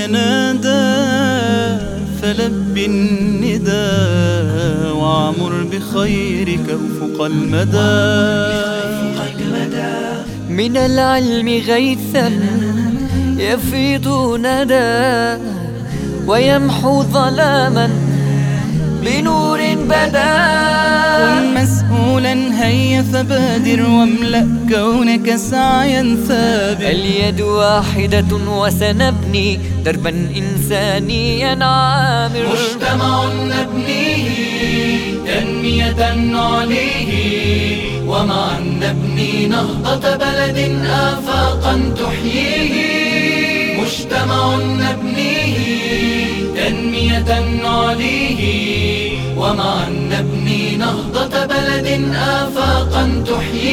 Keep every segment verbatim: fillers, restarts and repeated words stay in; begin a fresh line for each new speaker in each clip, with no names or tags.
نادى فلب الندى وعمر بخيرك أفق المدى.
من العلم غيثا يفيض ندى ويمحو ظلاما بنور بدا.
كن مسؤولا هيا فبادر واملأ كونك سعيا ثابت.
اليد واحدة وسنبني دربا إنسانيا عامر.
مجتمع نبنيه تنمية نعليه ومعا نبني نهضة بلد آفاقا تحييه. مجتمع نبنيه تنمية نعليه ومعا نبني نهضة بلد آفاقا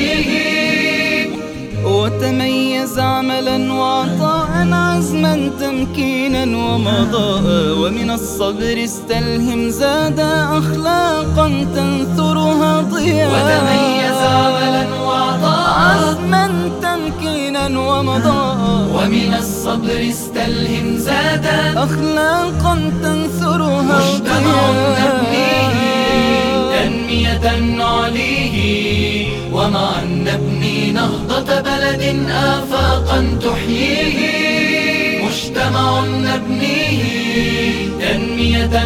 تحييه.
وتميز عملا وعطاء عزما تمكينا ومضاء ومن الصبر استلهم زادا أخلاقا تنثرها ضياء.
وتميز عملا وعطاء
عزما تمكينا ومضاء
ومن الصبر استلهم زادا
أخلاقا تنثرها
مجتمع
ضياء.
نبنيه تنمية نعليه ومعا نبني نهضة بلد آفاقا تحييه. مجتمع نبنيه تنمية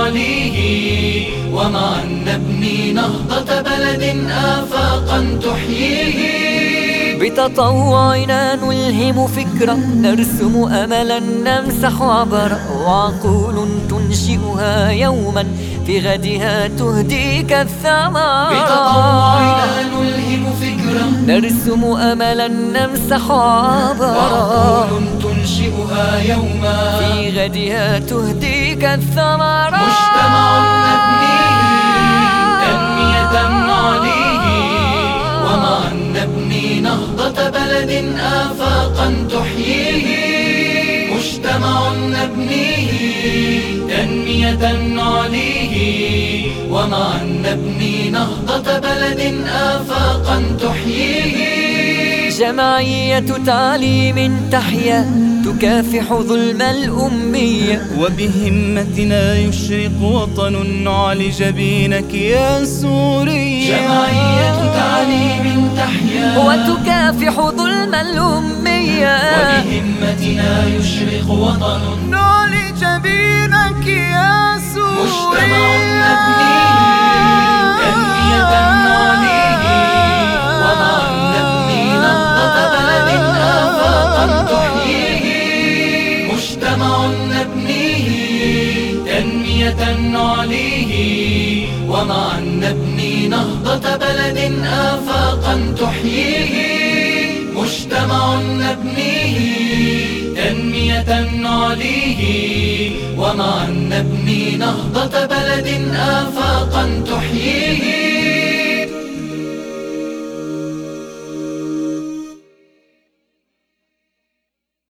نعليه ومعا نبني نهضة بلد آفاقا تحييه.
بتطوعنا نلهم فكرة نرسم أملا نمسح عبرا وعقول تنشئها يوما في غدها تهديك الثمرة.
بتطوعنا نلهم فكرة
نرسم أملا نمسح عبرا
وعقول تنشئها يوما
في غدها تهديك الثمرة.
مجتمع نبنيه تنمية نعليه ومعا نبني نهضة بلد آفاقا تحييه. مجتمع نبنيه تنمية نعليه ومعا نبني نهضة بلد آفاقا تحييه.
جمعية تعليم تحيا تكافح ظلم الأمية
وبهمتنا يشرق وطن نعلي جبينك يا سوريا.
جمعية تعليم تحيا
وتكافح ظلم الأمية
وبهمتنا يشرق وطن
نعلي جبينك يا سوريا.
مجتمع نبنيه تنمية نعليه ومعا نبني نهضة بلد آفاقا تحييه. مجتمع نبنيه تنمية نعليه ومعا نبني نهضة بلد آفاقا تحييه. مجتمع نبنيه تنمية نعليه ومعا نبني نهضة بلد آفاقا تحييه.